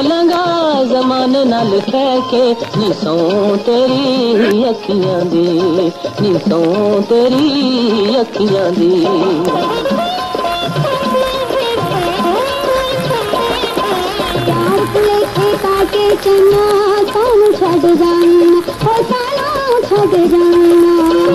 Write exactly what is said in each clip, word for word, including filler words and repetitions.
पालांगा जमाने नाल कह के निसों तेरी अखियां दी निसों तेरी अखियां दी के चन्ना सानू छड़ जाना ओ सानू छड़ जाना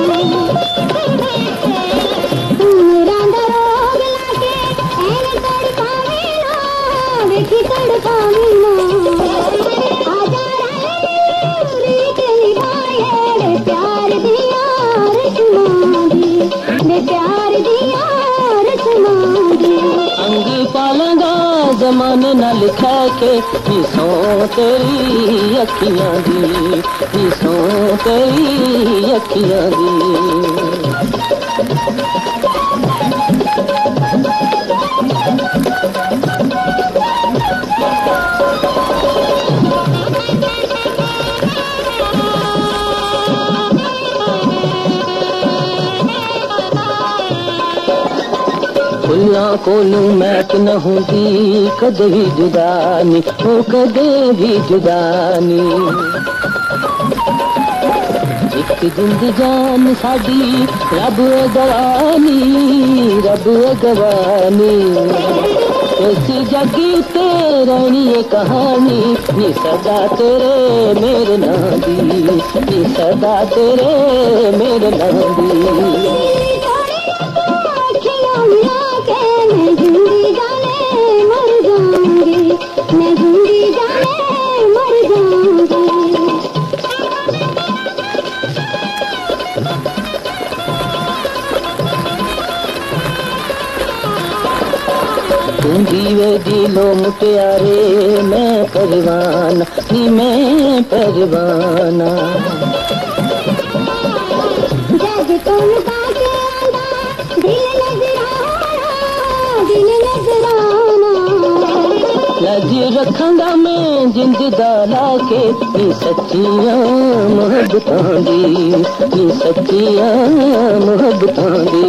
रांदा रोग लाके ऐन तड़पावे ना देखी तड़पावे ना आजा रे तेरी बाये प्यार दिया रस्मा दी दे प्यार दिया रस्मा दी अंग पालांगा जमाने नाल कह के निसों तेरी अखियां दी निसों तेरी अखियां दी फुल्लां कोलू मैच न होंदी कदे भी जुदा नी ओ कदे भी जुदा नी एक जिंद जान साडी रब गवानी रब गवानी इस जग ते रहनी ये कहानी नी सदा तेरे मेरे नाम दी नी सदा तेरे मेरे नाम दी मैं जिंदगी जाने मर जाऊंगी मैं जिंदगी जाने मर जाऊंगी तुम जीवे दिलो मुटियारे मैं परवाना नी मैं परवाना जग तुम बाके आंदा दिल नजराना दिल नजराना लज रखंगा मैं जिंद दा लाके नी सच्चियां मोहब्बतां दी नी सच्चियां मोहब्बतां दी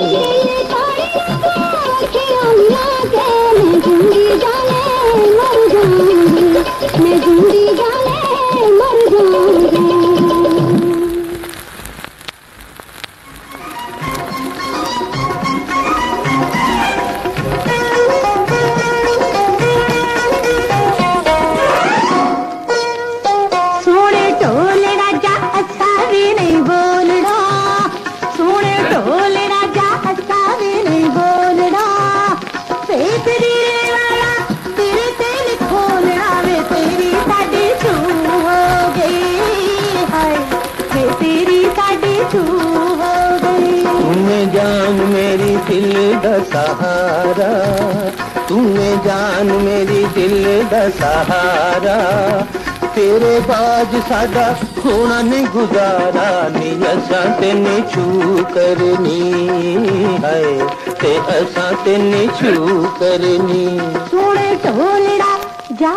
मैं जिंदगी जाने मर जाऊंगी मैं जिंदगी जाने मर जाऊंगी दिल दा सहारा तूने जान मेरी दिल दा सहारा तेरे बाज साडा होना नहीं गुजारा नी असां तेने छू करनी है ते असां तेने छू करनी सोने ढोलड़ा जा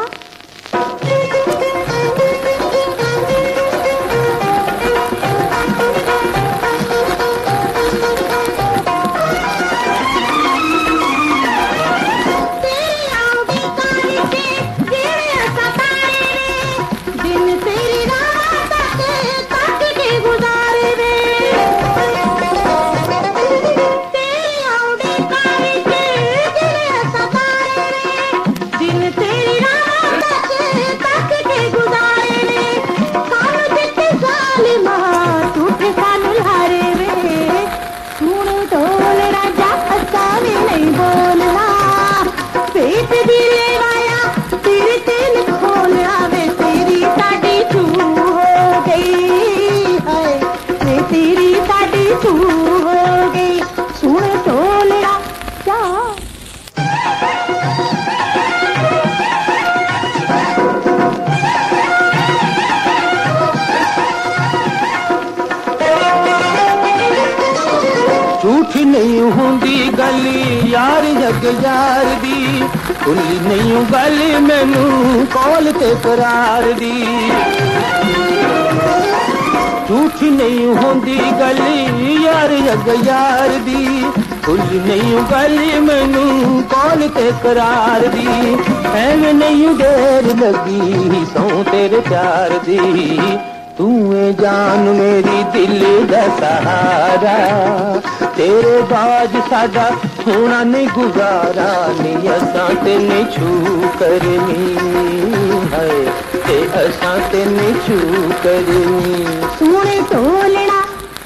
झूठी नहीं होंदी गल यार जग यार दी भुली नहीं गल मैनू कौल ते करार दी झूठी नहीं होंदी गली यार जग यार दी खुल नहीं गली मैनू कौन ते करार दी एवें नहीं देर लगी सौ तेरे प्यार दी तू है जान मेरी दिल दा सहारा तेरे बाज साडा होना नहीं गुजारा नहीं असां ते नहीं छू करनी है ते असां ते नहीं छू करनी सोने ढोलना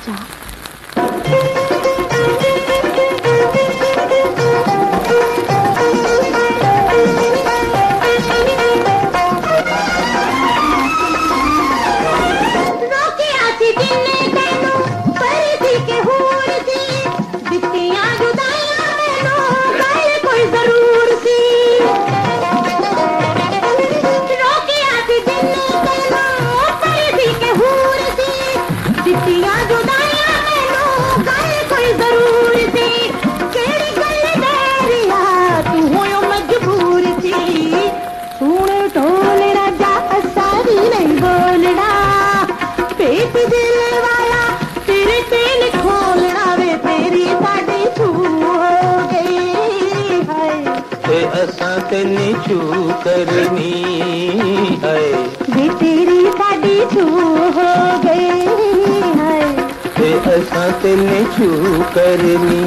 तेनी छू करनी है भी तेरी साड़ी छू हो गई है ते असां तेनी छू करनी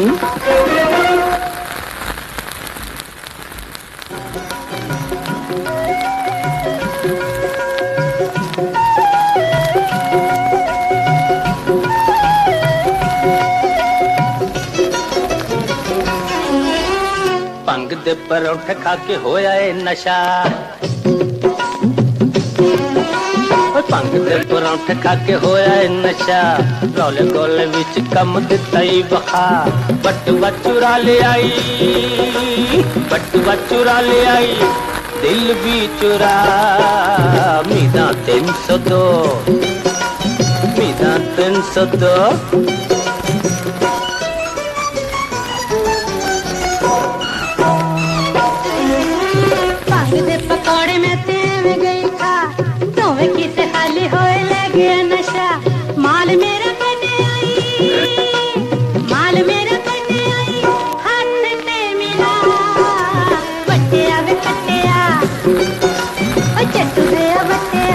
दे परोठे खा के होया है नशा भंग दे परोठे खा के होया है नशा रौले गोले विच कम दिता ही बखा बटुआ चुरा ले आई बटुआ चुरा ले आई दिल भी चुरा मीदा तीन सौ दो मीदा तीन सौ दो पकौड़े में तेल गई था तुम्हें किसे खाली होए लगे नशा माल मेरा कटे आई माल मेरा कटे आई हाथ से मिला बटिया वे कटिया ओ चट्टू दे बटिया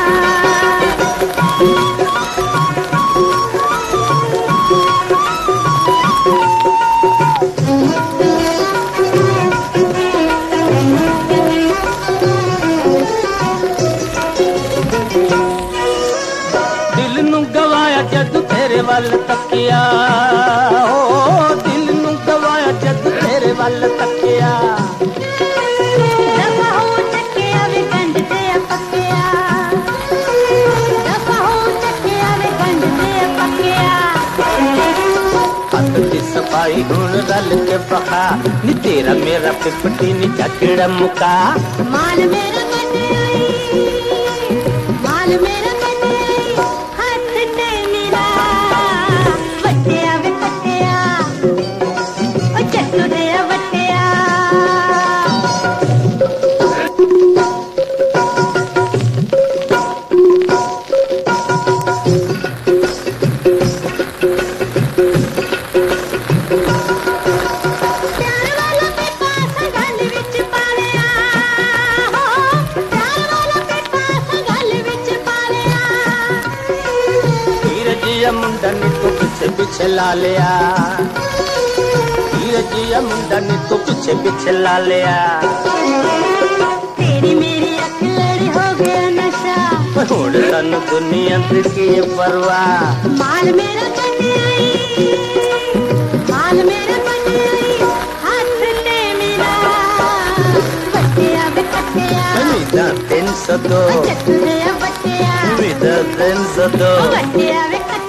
वल तकिया ओ दिल नू गवाया जद तेरे वल तकिया दफा हो तकिया वे गंढ ते पकिया दफा हो तकिया वे गंढ ते पकिया हथ दी सफाई हुण रल के बखा नी तेरा मेरा पिपटी नी झगड़ा मुका माल मेरा कटे आई माल मेरा मुंडा ने तो पीछे पीछे ला लिया धीरे जिया मुंडा ने तो पीछे पीछे ला लिया तेरी मेरी अख लड़ी हो गया नशा होड़ तन दुनिया की परवाह माल मेरा कटे आई माल मेरा कटे आई हाथ से मिला बटिया बे कटिया मीदा तीन सौ दो बटिया बटिया मीदा तीन सौ दो बटिया बे